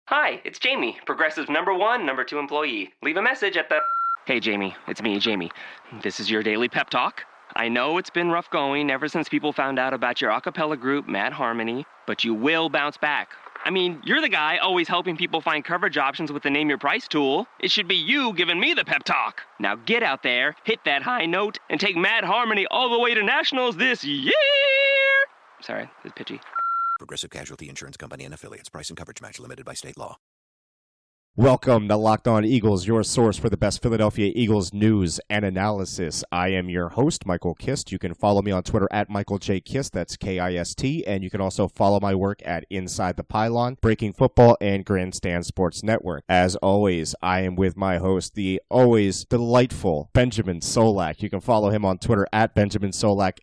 Hi, it's Jamie, Progressive's #1, #2 employee. Leave a message at the... Hey, Jamie, it's me, Jamie. This is your daily pep talk. I know it's been rough going ever since people found out about your a cappella group, Mad Harmony, but you will bounce back. I mean, you're the guy always helping people find coverage options with the Name Your Price tool. It should be you giving me the pep talk. Now get out there, hit that high note, and take Mad Harmony all the way to nationals this year! Sorry, it's pitchy. Progressive Casualty Insurance Company and Affiliates. Price and coverage match limited by state law. Welcome to Locked On Eagles, your source for the best Philadelphia Eagles news and analysis. I am your host, Michael Kist. You can follow me on Twitter at Michael J. Kist, that's Kist, and you can also follow my work at Inside the Pylon, Breaking Football, and Grandstand Sports Network. As always, I am with my host, the always delightful Benjamin Solak. You can follow him on Twitter at Benjamin Solak,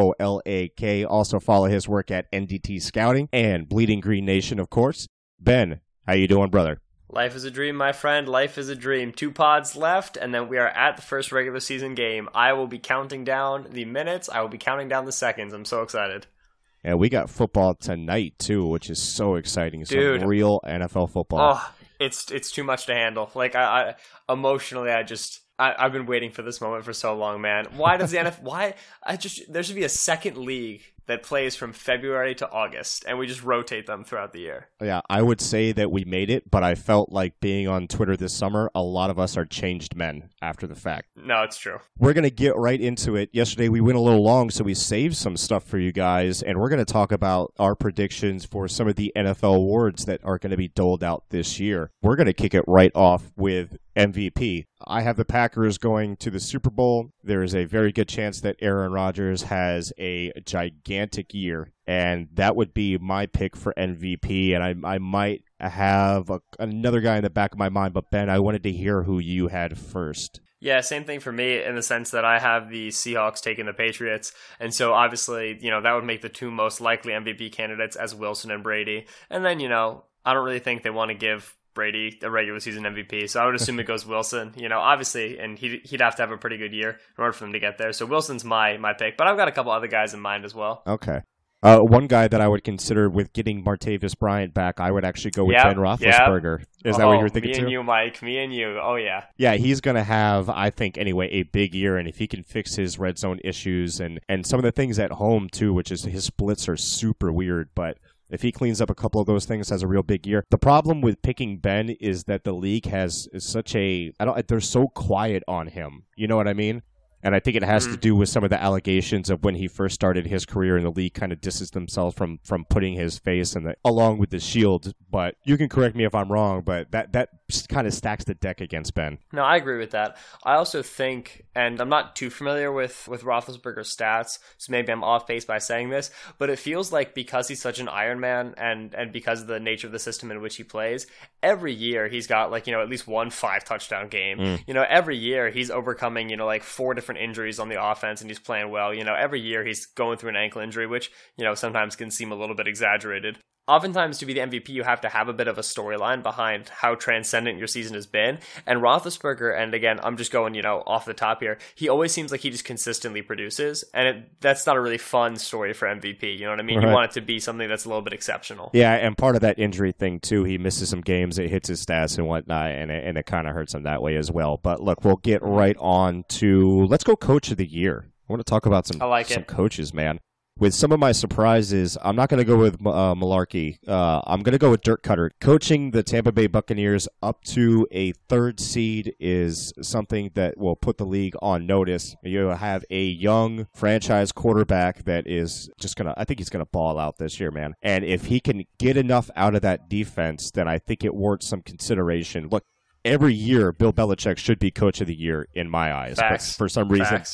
Solak. Also follow his work at NDT Scouting and Bleeding Green Nation, of course. Ben, how you doing, brother? Life is a dream, my friend. Life is a dream. 2 pods left, and then we are at the first regular season game. I will be counting down the minutes. I will be counting down the seconds. I'm so excited. And we got football tonight, too, which is so exciting. Dude. Some real NFL football. Oh, it's too much to handle. Like, I emotionally, I've been waiting for this moment for so long, man. Why does the NFL... there should be a second league that plays from February to August, and we just rotate them throughout the year. Yeah, I would say that we made it, but I felt like being on Twitter this summer, a lot of us are changed men after the fact. No, it's true. We're going to get right into it. Yesterday we went a little long, so we saved some stuff for you guys, and we're going to talk about our predictions for some of the NFL awards that are going to be doled out this year. We're going to kick it right off with MVP. I have the Packers going to the Super Bowl. There is a very good chance that Aaron Rodgers has a gigantic year, and that would be my pick for MVP, and I might have another guy in the back of my mind, but Ben, I wanted to hear who you had first. Yeah, same thing for me in the sense that I have the Seahawks taking the Patriots. And so obviously, that would make the 2 most likely MVP candidates as Wilson and Brady. And then, I don't really think they want to give Brady a regular season MVP. So I would assume it goes Wilson, obviously, and he'd have to have a pretty good year in order for them to get there. So Wilson's my pick, but I've got a couple other guys in mind as well. Okay. One guy that I would consider with getting Martavis Bryant back, I would actually go with Ben Roethlisberger. Is that what you were thinking too? Me and you, Mike. Me and you. Oh, yeah. Yeah, he's going to have, I think, anyway, a big year. And if he can fix his red zone issues and some of the things at home, too, which is his splits are super weird. But if he cleans up a couple of those things, has a real big year. The problem with picking Ben is that the league has such they're so quiet on him. You know what I mean? And I think it has to do with some of the allegations of when he first started his career in the league kind of distanced themselves from putting his face along with the shield. But you can correct me if I'm wrong, but that kind of stacks the deck against Ben. No, I agree with that. I also think, and I'm not too familiar with Roethlisberger's stats, so maybe I'm off base by saying this, but it feels like because he's such an Iron Man and because of the nature of the system in which he plays, every year he's got at least one 5-touchdown game. Every year he's overcoming, 4 different injuries on the offense and he's playing well. Every year he's going through an ankle injury, which, sometimes can seem a little bit exaggerated. Oftentimes, to be the MVP, you have to have a bit of a storyline behind how transcendent your season has been. And Roethlisberger, and again, I'm just going, off the top here, he always seems like he just consistently produces. And that's not a really fun story for MVP. You know what I mean? Right. You want it to be something that's a little bit exceptional. Yeah, and part of that injury thing, too, he misses some games, it hits his stats and whatnot, and it kind of hurts him that way as well. But look, we'll get right on to, let's go Coach of the Year. I want to talk about some coaches, man. With some of my surprises, I'm not going to go with Malarkey. I'm going to go with Dirk Koetter. Coaching the Tampa Bay Buccaneers up to a 3rd seed is something that will put the league on notice. You have a young franchise quarterback that is just I think he's going to ball out this year, man. And if he can get enough out of that defense, then I think it warrants some consideration. Look, every year, Bill Belichick should be Coach of the Year in my eyes. Facts. But for some reason,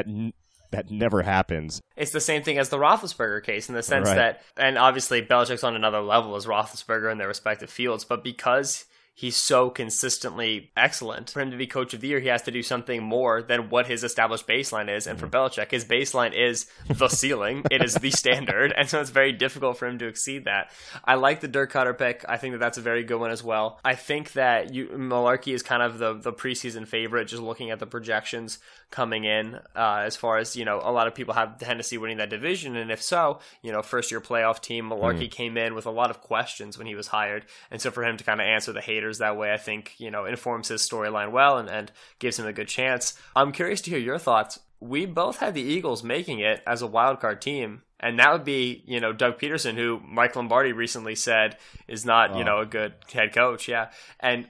that never happens. It's the same thing as the Roethlisberger case in the sense that, and obviously Belichick's on another level as Roethlisberger in their respective fields, but because he's so consistently excellent. For him to be coach of the year, he has to do something more than what his established baseline is. And for Belichick, his baseline is the ceiling. It is the standard. And so it's very difficult for him to exceed that. I like the Dirk Cutter pick. I think that that's a very good one as well. I think that Mularkey is kind of the preseason favorite, just looking at the projections coming in, as far as, a lot of people have Tennessee winning that division. And if so, first year playoff team, Mularkey came in with a lot of questions when he was hired. And so for him to kind of answer the haters that way, I think, informs his storyline well and gives him a good chance. I'm curious to hear your thoughts. We both had the Eagles making it as a wild card team. And that would be, Doug Peterson, who Mike Lombardi recently said is not, a good head coach. Yeah. And,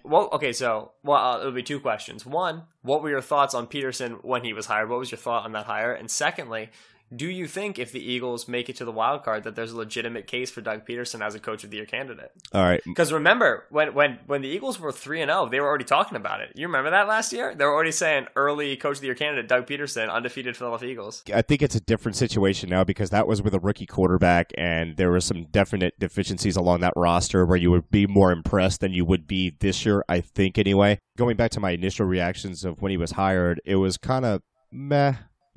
it'll be two questions. One, what were your thoughts on Peterson when he was hired? What was your thought on that hire? And secondly, do you think if the Eagles make it to the wild card that there's a legitimate case for Doug Peterson as a coach of the year candidate? All right. Because remember, when the Eagles were 3-0, they were already talking about it. You remember that last year? They were already saying early coach of the year candidate, Doug Peterson, undefeated Philadelphia Eagles. I think it's a different situation now because that was with a rookie quarterback and there were some definite deficiencies along that roster where you would be more impressed than you would be this year, I think anyway. Going back to my initial reactions of when he was hired, it was kind of meh.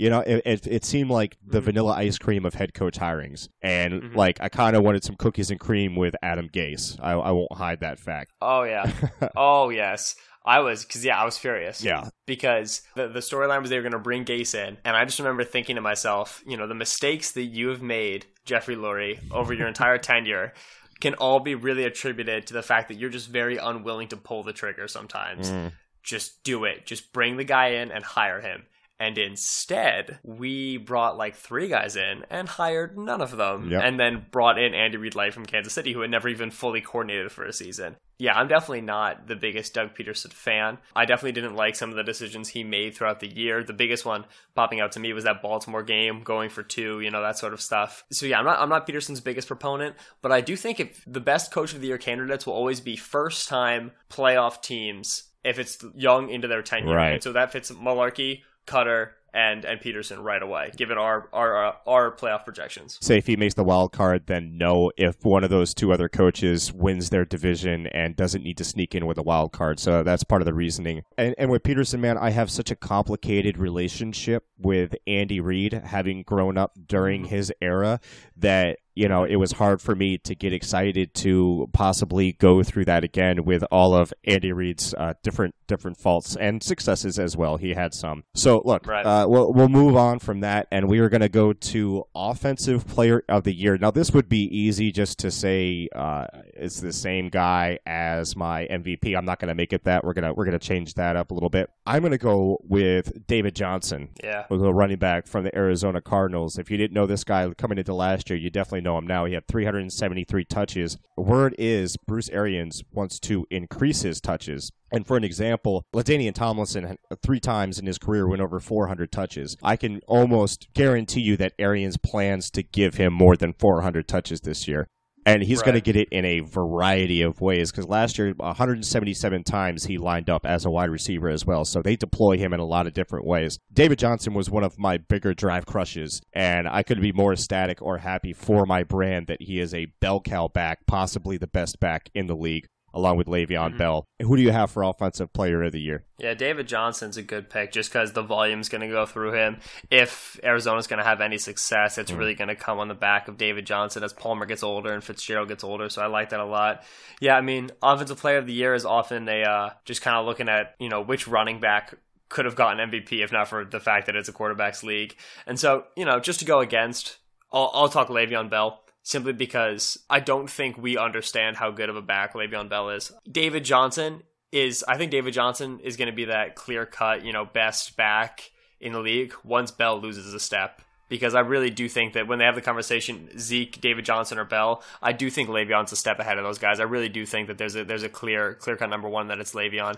It seemed like the vanilla ice cream of head coach hirings. And, I kind of wanted some cookies and cream with Adam Gase. I won't hide that fact. Oh, yeah. Oh, yes. I was furious. Yeah. Because the storyline was they were going to bring Gase in. And I just remember thinking to myself, the mistakes that you have made, Jeffrey Lurie, over your entire tenure can all be really attributed to the fact that you're just very unwilling to pull the trigger sometimes. Just do it. Just bring the guy in and hire him. And instead, we brought 3 guys in and hired none of them. Yep. And then brought in Andy Reid-Light from Kansas City, who had never even fully coordinated for a season. Yeah, I'm definitely not the biggest Doug Peterson fan. I definitely didn't like some of the decisions he made throughout the year. The biggest one popping out to me was that Baltimore game, going for 2, that sort of stuff. So yeah, I'm not Peterson's biggest proponent, but I do think if the best coach of the year candidates will always be first-time playoff teams if it's young into their tenure. Right. And so that fits Mularkey, Cutter, and Peterson right away, given our playoff projections. Say if he makes the wild card, then no if one of those 2 other coaches wins their division and doesn't need to sneak in with a wild card. So that's part of the reasoning. And with Peterson, man, I have such a complicated relationship with Andy Reid, having grown up during his era, that it was hard for me to get excited to possibly go through that again with all of Andy Reid's different faults and successes as well. He had some. So look, right. We'll move on from that, and we are going to go to Offensive Player of the Year. Now, this would be easy just to say it's the same guy as my MVP. I'm not going to make it that. We're gonna change that up a little bit. I'm going to go with David Johnson, who's a running back from the Arizona Cardinals. If you didn't know this guy coming into last year, you definitely know him now. He had 373 touches. Word is Bruce Arians wants to increase his touches. And for an example, LaDainian Tomlinson 3 times in his career went over 400 touches. I can almost guarantee you that Arians plans to give him more than 400 touches this year. And he's going to get it in a variety of ways, because last year, 177 times he lined up as a wide receiver as well. So they deploy him in a lot of different ways. David Johnson was one of my bigger draft crushes, and I couldn't be more ecstatic or happy for my brand that he is a bell cow back, possibly the best back in the league, along with Le'Veon Bell. Who do you have for Offensive Player of the Year? Yeah, David Johnson's a good pick just because the volume's going to go through him. If Arizona's going to have any success, it's really going to come on the back of David Johnson as Palmer gets older and Fitzgerald gets older, so I like that a lot. Yeah, I mean, Offensive Player of the Year is often just kind of looking at, which running back could have gotten MVP if not for the fact that it's a quarterback's league. And so, just to go against, I'll talk Le'Veon Bell. Simply because I don't think we understand how good of a back Le'Veon Bell is. I think David Johnson is going to be that clear-cut, best back in the league once Bell loses a step. Because I really do think that when they have the conversation, Zeke, David Johnson, or Bell, I do think Le'Veon's a step ahead of those guys. I really do think that there's a clear-cut number one that it's Le'Veon.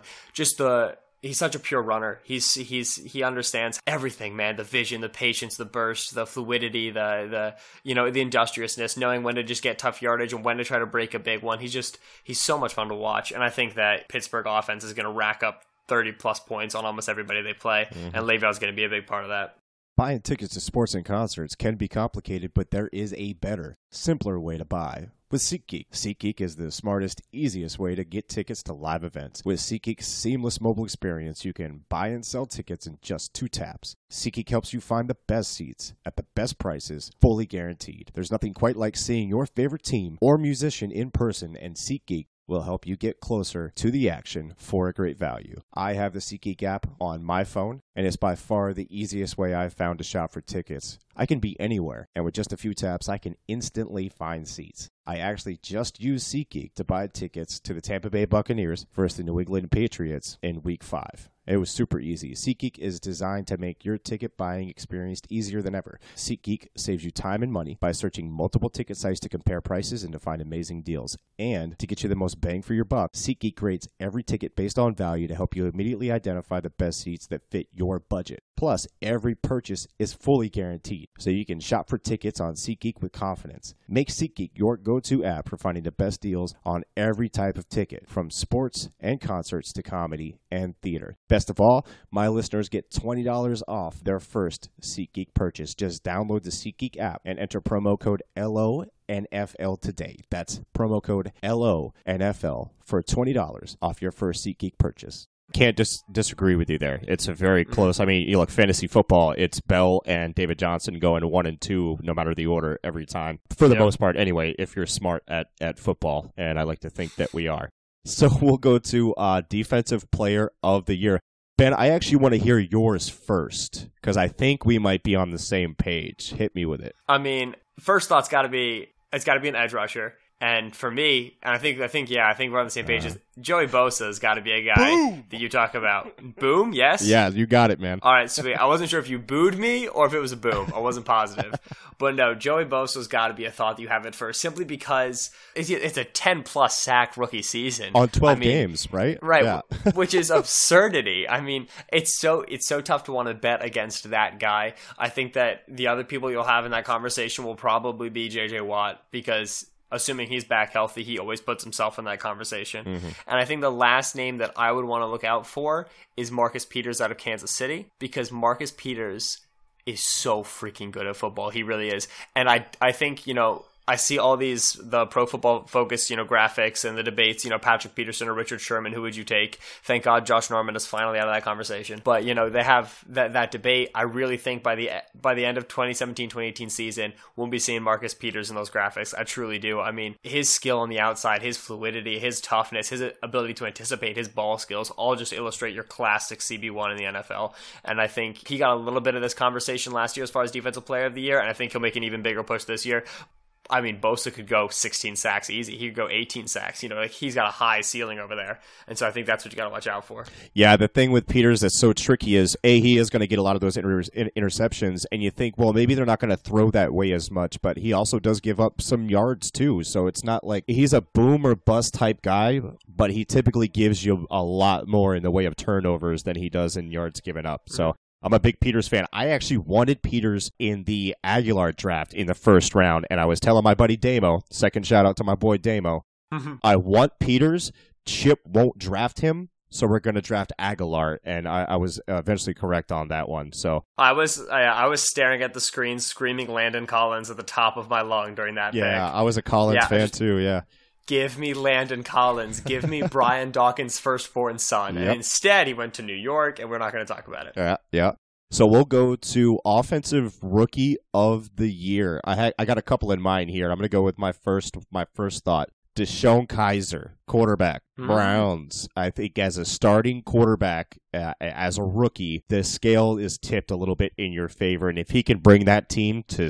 He's such a pure runner. He understands everything, man. The vision, the patience, the burst, the fluidity, the industriousness, knowing when to just get tough yardage and when to try to break a big one. He's so much fun to watch. And I think that Pittsburgh offense is going to rack up 30 plus points on almost everybody they play. And Le'Veon's going to be a big part of that. Buying tickets to sports and concerts can be complicated, but there is a better, simpler way to buy. with SeatGeek. SeatGeek is the smartest, easiest way to get tickets to live events. With SeatGeek's seamless mobile experience, you can buy and sell tickets in just 2 taps. SeatGeek helps you find the best seats at the best prices, fully guaranteed. There's nothing quite like seeing your favorite team or musician in person, and SeatGeek will help you get closer to the action for a great value. I have the SeatGeek app on my phone, and it's by far the easiest way I've found to shop for tickets. I can be anywhere, and with just a few taps, I can instantly find seats. I actually just used SeatGeek to buy tickets to the Tampa Bay Buccaneers versus the New England Patriots in Week 5. It was super easy. SeatGeek is designed to make your ticket buying experience easier than ever. SeatGeek saves you time and money by searching multiple ticket sites to compare prices and to find amazing deals. And to get you the most bang for your buck, SeatGeek rates every ticket based on value to help you immediately identify the best seats that fit your budget. Plus, every purchase is fully guaranteed, so you can shop for tickets on SeatGeek with confidence. Make SeatGeek your go-to app for finding the best deals on every type of ticket, from sports and concerts to comedy and theater. Best of all, my listeners get $20 off their first SeatGeek purchase. Just download the SeatGeek app and enter promo code LONFL today. That's promo code LONFL for $20 off your first SeatGeek purchase. Can't disagree with you there. It's a very close. I mean, you look, fantasy football, it's Bell and David Johnson going 1 and 2, no matter the order, every time. For the most part, anyway, if you're smart at football, and I like to think that we are. So we'll go to Defensive Player of the Year. Ben, I actually want to hear yours first, because I think we might be on the same page. Hit me with it. I mean, first thought's got to be, it's got to be an edge rusher. And for me, and I think we're on the same page. Joey Bosa's got to be a guy that you talk about. Boom, yes? Yeah, you got it, man. All right, sweet. I wasn't sure if you booed me or if it was a boom. I wasn't positive. But no, Joey Bosa's got to be a thought that you have at first, simply because it's a 10-plus sack rookie season. On 12 games, right? Right, yeah. Which is absurdity. I mean, it's so tough to want to bet against that guy. I think that the other people you'll have in that conversation will probably be J.J. Watt, because assuming he's back healthy, he always puts himself in that conversation. Mm-hmm. And I think the last name that I would want to look out for is Marcus Peters out of Kansas City, because Marcus Peters is so freaking good at football. He really is. And I think, I see all the Pro Football Focus, graphics and the debates, Patrick Peterson or Richard Sherman, who would you take? Thank God Josh Norman is finally out of that conversation. But, they have that debate. I really think by the end of 2017-2018 season, we'll be seeing Marcus Peters in those graphics. I truly do. I mean, his skill on the outside, his fluidity, his toughness, his ability to anticipate, his ball skills, all just illustrate your classic CB1 in the NFL. And I think he got a little bit of this conversation last year as far as Defensive Player of the Year, and I think he'll make an even bigger push this year. I mean, Bosa could go 16 sacks easy. He could go 18 sacks. He's got a high ceiling over there. And so I think that's what you got to watch out for. Yeah, the thing with Peters that's so tricky is, he is going to get a lot of those interceptions, and you think, well, maybe they're not going to throw that way as much, but he also does give up some yards too. So it's not like he's a boom or bust type guy, but he typically gives you a lot more in the way of turnovers than he does in yards given up. So I'm a big Peters fan. I actually wanted Peters in the Aguilar draft in the first round, and I was telling my buddy Damo, second shout out to my boy Damo, I want Peters. Chip won't draft him, so we're going to draft Aguilar, and I was eventually correct on that one. So I was staring at the screen, screaming Landon Collins at the top of my lung during that pick. Yeah, I was a Collins fan too, yeah. Give me Landon Collins. Give me Brian Dawkins' firstborn son. Yep. And instead, he went to New York, and we're not going to talk about it. Yeah. So we'll go to Offensive Rookie of the Year. I got a couple in mind here. I'm going to go with my first thought. DeShone Kizer, quarterback, Browns. I think as a starting quarterback, as a rookie, the scale is tipped a little bit in your favor. And if he can bring that team to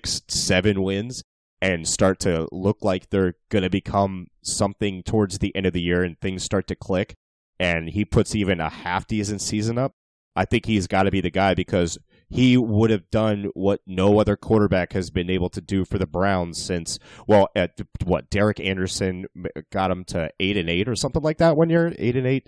6-7 wins, and start to look like they're going to become something towards the end of the year and things start to click, and he puts even a half-decent season up, I think he's got to be the guy, because he would have done what no other quarterback has been able to do for the Browns since, Derek Anderson got him to 8-8 or something like that one year, 8-8,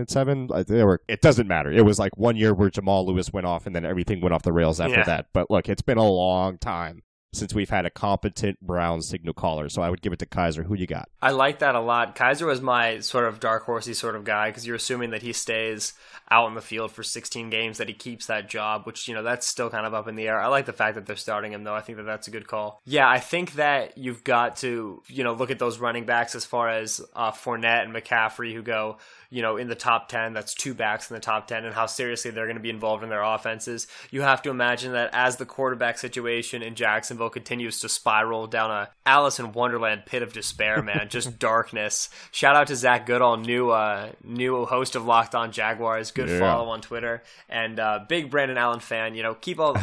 9-7. It doesn't matter. It was like one year where Jamal Lewis went off, and then everything went off the rails after that. But look, it's been a long time since we've had a competent Browns signal caller. So I would give it to Kaiser. Who you got? I like that a lot. Kaiser was my sort of dark horsey sort of guy because you're assuming that he stays out in the field for 16 games, that he keeps that job, which, that's still kind of up in the air. I like the fact that they're starting him, though. I think that that's a good call. Yeah, I think that you've got to, look at those running backs as far as Fournette and McCaffrey, who go, in the top 10. That's 2 backs in the top 10, and how seriously they're going to be involved in their offenses. You have to imagine that as the quarterback situation in Jacksonville continues to spiral down a Alice in Wonderland pit of despair, man, just darkness. Shout out to Zach Goodall, new host of Locked On Jaguars. Good follow on Twitter, and big Brandon Allen fan. Keep all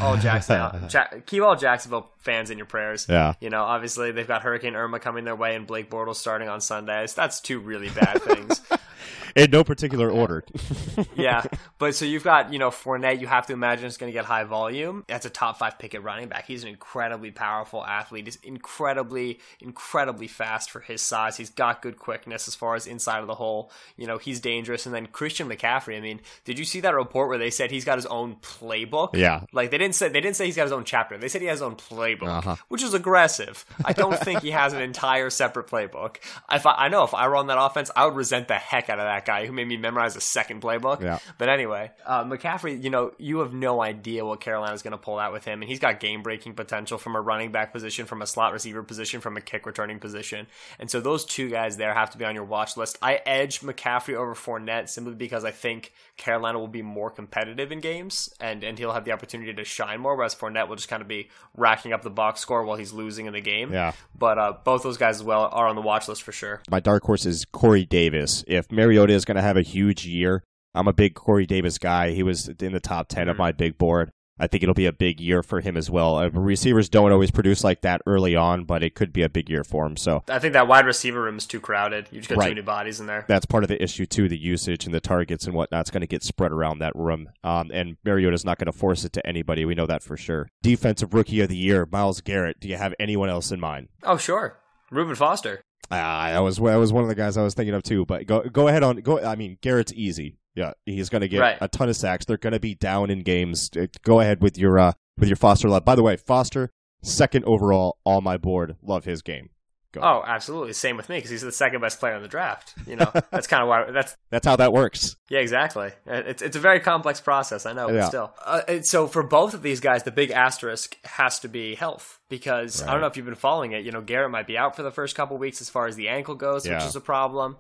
keep all Jacksonville fans in your prayers. Yeah. Obviously they've got Hurricane Irma coming their way and Blake Bortles starting on Sundays. That's 2 really bad things. In no particular order. Yeah, but so you've got, Fournette, you have to imagine is going to get high volume. That's a top 5 pick at running back. He's an incredibly powerful athlete. He's incredibly, incredibly fast for his size. He's got good quickness as far as inside of the hole. He's dangerous. And then Christian McCaffrey, did you see that report where they said he's got his own playbook? Yeah. Like they didn't say he's got his own chapter. They said he has his own playbook, which is aggressive. I don't think he has an entire separate playbook. If I were on that offense, I would resent the heck out of that guy who made me memorize a second playbook. Yeah. But anyway, McCaffrey, you have no idea what Carolina's going to pull out with him, and he's got game-breaking potential from a running back position, from a slot receiver position, from a kick returning position. And so those 2 guys there have to be on your watch list. I edge McCaffrey over Fournette simply because I think Carolina will be more competitive in games, and he'll have the opportunity to shine more, whereas Fournette will just kind of be racking up the box score while he's losing in the game. Yeah. But both those guys as well are on the watch list for sure. My dark horse is Corey Davis. If Mariota is going to have a huge year, I'm a big Corey Davis guy. He was in the top 10 of my big board. I think it'll be a big year for him as well. Receivers don't always produce like that early on, but it could be a big year for him. So I think that wide receiver room is too crowded. You just got too many bodies in there. That's part of the issue too. The usage and the targets and whatnot's going to get spread around that room. And Mariota's not going to force it to anybody. We know that for sure. Defensive Rookie of the Year, Myles Garrett. Do you have anyone else in mind? Oh, sure. Reuben Foster. That was one of the guys I was thinking of too. But go ahead on. Garrett's easy. Yeah, he's going to get a ton of sacks. They're going to be down in games. Go ahead with your Foster love. By the way, Foster, 2nd overall on my board. Love his game. Go. Oh, absolutely. Same with me because he's the 2nd best player in the draft. That's kind of why that's how that works. Yeah, exactly. It's a very complex process, I know, but still. So for both of these guys, the big asterisk has to be health. Because I don't know if you've been following it, Garrett might be out for the first couple weeks as far as the ankle goes, which is a problem.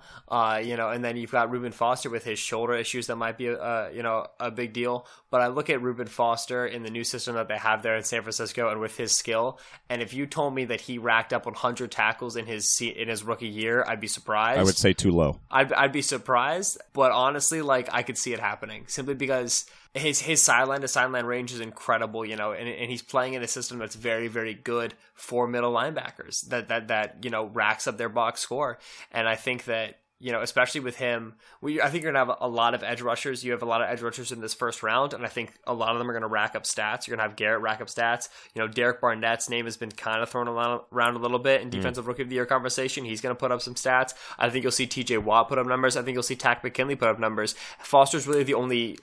And then you've got Reuben Foster with his shoulder issues that might be a big deal. But I look at Reuben Foster in the new system that they have there in San Francisco and with his skill, and if you told me that he racked up 100 tackles in his rookie year, I'd be surprised. I would say too low. I'd be surprised, but honestly, I could see it happening simply because his sideline to sideline range is incredible, and he's playing in a system that's very, very good for middle linebackers that racks up their box score. And I think that, especially with him, I think you're going to have a lot of edge rushers. You have a lot of edge rushers in this first round, and I think a lot of them are going to rack up stats. You're going to have Garrett rack up stats. Derek Barnett's name has been kind of thrown around a little bit in Defensive Rookie of the Year conversation. He's going to put up some stats. I think you'll see TJ Watt put up numbers. I think you'll see Takk McKinley put up numbers. Foster's really the only,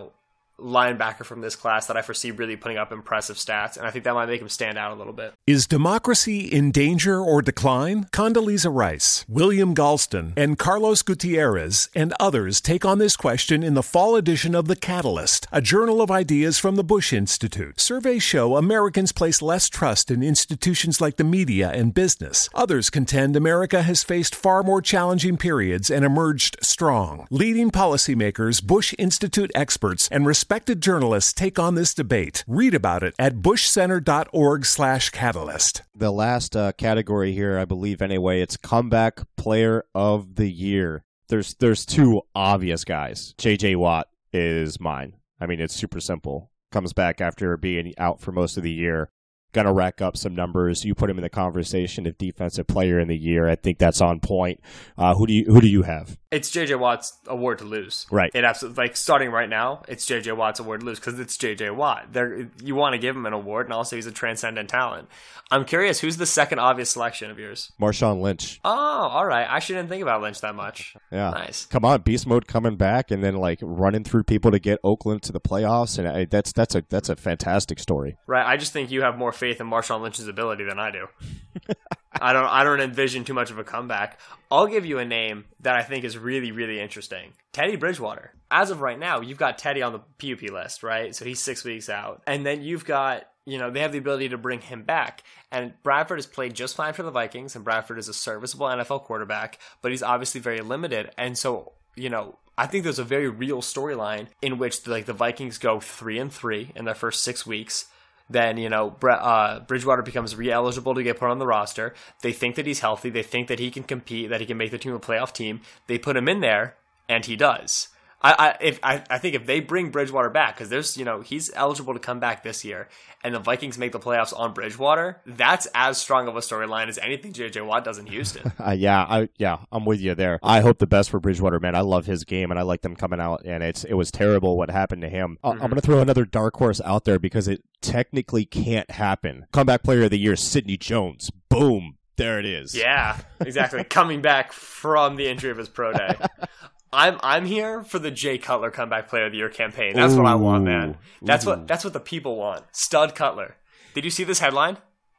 linebacker from this class that I foresee really putting up impressive stats, and I think that might make him stand out a little bit. Is democracy in danger or decline? Condoleezza Rice, William Galston, and Carlos Gutierrez and others take on this question in the fall edition of The Catalyst, a journal of ideas from the Bush Institute. Surveys show Americans place less trust in institutions like the media and business. Others contend America has faced far more challenging periods and emerged strong. Leading policymakers, Bush Institute experts, and respected journalists take on this debate. Read about it at bushcenter.org/catalyst. The last category here, I believe anyway, it's Comeback Player of the Year. There's 2 obvious guys. J.J. Watt is mine. It's super simple. Comes back after being out for most of the year. Gonna rack up some numbers. You put him in the conversation of Defensive Player in the Year. I think that's on point. Who do you have? It's J.J. Watt's award to lose. Right. It absolutely, like, starting right now, it's J.J. Watt's award to lose because it's J.J. Watt. You want to give him an award, and also he's a transcendent talent. I'm curious, who's the second obvious selection of yours? Marshawn Lynch. Oh, all right. I actually didn't think about Lynch that much. Yeah. Nice. Come on, beast mode coming back and then like running through people to get Oakland to the playoffs, and that's a fantastic story. Right. I just think you have more faith in Marshawn Lynch's ability than I do. I don't envision too much of a comeback. I'll give you a name that I think is really, really interesting. Teddy Bridgewater. As of right now, you've got Teddy on the PUP list, right? So he's 6 weeks out. And then you've got, they have the ability to bring him back. And Bradford has played just fine for the Vikings, and Bradford is a serviceable NFL quarterback, but he's obviously very limited. And so, I think there's a very real storyline in which the Vikings go 3-3 in their first 6 weeks. Then, Bridgewater becomes re-eligible to get put on the roster. They think that he's healthy. They think that he can compete, that he can make the team a playoff team. They put him in there, and he does. I think if they bring Bridgewater back, because there's, he's eligible to come back this year, and the Vikings make the playoffs on Bridgewater, that's as strong of a storyline as anything J.J. Watt does in Houston. I'm with you there. I hope the best for Bridgewater, man. I love his game, and I like them coming out, and it was terrible what happened to him. I'm going to throw another dark horse out there because it technically can't happen. Comeback Player of the Year, Sidney Jones. Boom. There it is. Yeah, exactly. Coming back from the injury of his pro day. I'm here for the Jay Cutler Comeback Player of the Year campaign. That's what I want, man. That's what the people want. Stud Cutler. Did you see this headline?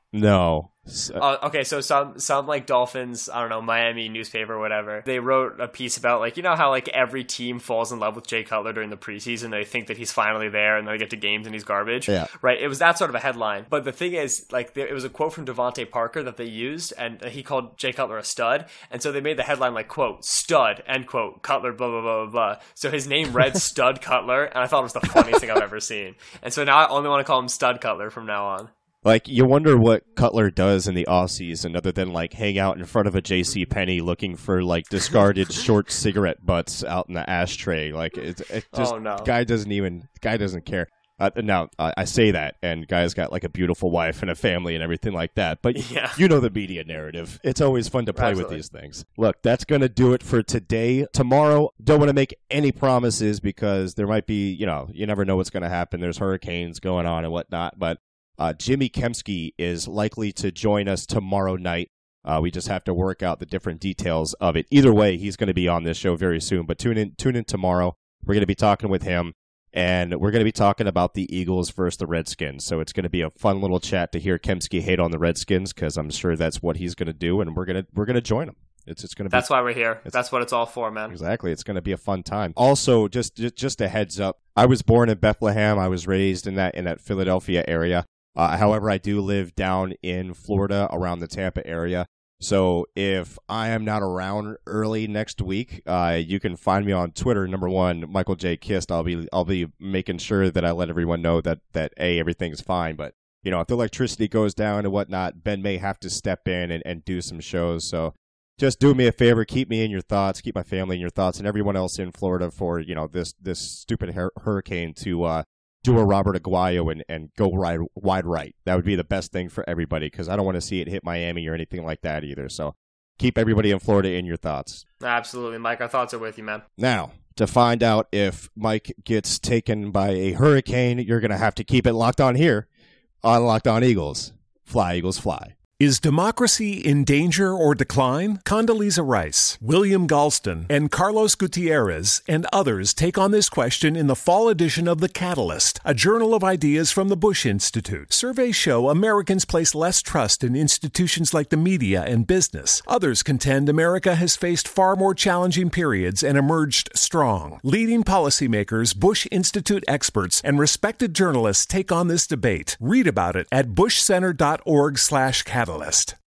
No. Okay, so some like Dolphins, I don't know, Miami newspaper or whatever, they wrote a piece about how every team falls in love with Jay Cutler during the preseason. They think that he's finally there, and then they get to games and he's garbage. Yeah. Right? It was that sort of a headline. But the thing is, it was a quote from Devontae Parker that they used, and he called Jay Cutler a stud. And so they made the headline quote, stud, end quote, Cutler, blah, blah, blah, blah, blah. So his name read Stud Cutler, and I thought it was the funniest thing I've ever seen. And so now I only want to call him Stud Cutler from now on. You wonder what Cutler does in the offseason other than, hang out in front of a J.C. Penney looking for, discarded short cigarette butts out in the ashtray. Oh, no. Guy doesn't care. Now, I say that, and guy's got, a beautiful wife and a family and everything like that. But yeah. The media narrative. It's always fun to play with these things. Look, that's going to do it for today. Tomorrow, don't want to make any promises because there might be, you never know what's going to happen. There's hurricanes going on and whatnot, but Jimmy Kempski is likely to join us tomorrow night. We just have to work out the different details of it. Either way, he's going to be on this show very soon. But tune in tomorrow. We're going to be talking with him, and we're going to be talking about the Eagles versus the Redskins. So it's going to be a fun little chat to hear Kempski hate on the Redskins because I'm sure that's what he's going to do, and we're going to join him. It's going to be. That's why we're here. That's what it's all for, man. Exactly. It's going to be a fun time. Also, just a heads up. I was born in Bethlehem. I was raised in that Philadelphia area. However, I do live down in Florida around the Tampa area. So if I am not around early next week, you can find me on Twitter. Number one, Michael J. Kist. I'll be making sure that I let everyone know that everything's fine. But if the electricity goes down and whatnot, Ben may have to step in and do some shows. So just do me a favor, keep me in your thoughts, keep my family in your thoughts, and everyone else in Florida for this stupid hurricane to do a Robert Aguayo and go wide right. That would be the best thing for everybody because I don't want to see it hit Miami or anything like that either. So keep everybody in Florida in your thoughts. Absolutely, Mike. Our thoughts are with you, man. Now, to find out if Mike gets taken by a hurricane, you're going to have to keep it locked on here on Locked On Eagles. Fly, Eagles, fly. Is democracy in danger or decline? Condoleezza Rice, William Galston, and Carlos Gutierrez and others take on this question in the fall edition of The Catalyst, a journal of ideas from the Bush Institute. Surveys show Americans place less trust in institutions like the media and business. Others contend America has faced far more challenging periods and emerged strong. Leading policymakers, Bush Institute experts, and respected journalists take on this debate. Read about it at bushcenter.org/catalyst.